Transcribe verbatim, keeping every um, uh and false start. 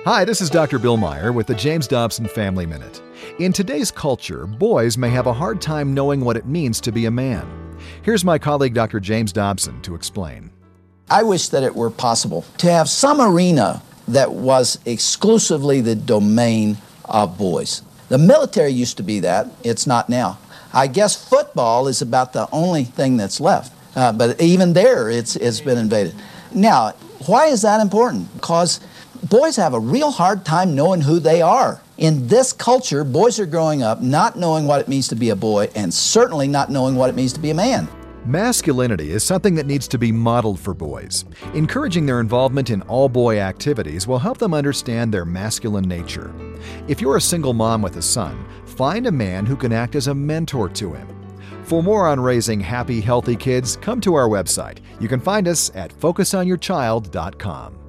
Hi, this is Doctor Bill Meyer with the James Dobson Family Minute. In today's culture, boys may have a hard time knowing what it means to be a man. Here's my colleague Doctor James Dobson to explain. I wish that it were possible to have some arena that was exclusively the domain of boys. The military used to be that. It's not now. I guess football is about the only thing that's left. Uh, but even there, it's, it's been invaded. Now, why is that important? Because boys have a real hard time knowing who they are. In this culture, boys are growing up not knowing what it means to be a boy and certainly not knowing what it means to be a man. Masculinity is something that needs to be modeled for boys. Encouraging their involvement in all-boy activities will help them understand their masculine nature. If you're a single mom with a son, find a man who can act as a mentor to him. For more on raising happy, healthy kids, come to our website. You can find us at focus on your child dot com.